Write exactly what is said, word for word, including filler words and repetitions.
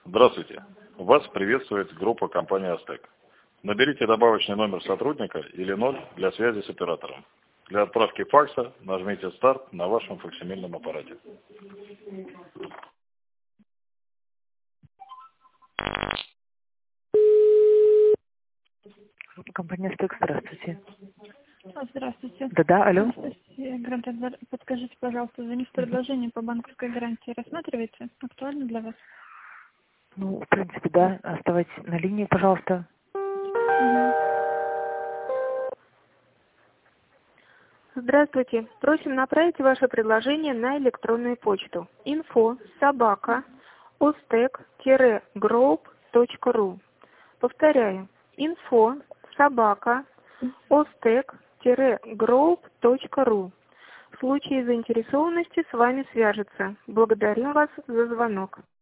Здравствуйте. Вас приветствует группа компании Астек. Наберите добавочный номер сотрудника или ноль для связи с оператором. Для отправки факса нажмите «Старт» на вашем факсимильном аппарате. Компания Астек, здравствуйте. Здравствуйте. Да-да, алло. Анастасия Грантадзор. Подскажите, пожалуйста, звонить предложение по банковской гарантии рассматриваете? Актуально для вас? Ну, в принципе, да. Оставайтесь на линии, пожалуйста. Здравствуйте. Просим направить ваше предложение на электронную почту info собака остек group точка ру. Повторяю. info собака остек group точка ру. В случае заинтересованности с вами свяжется. Благодарю вас за звонок.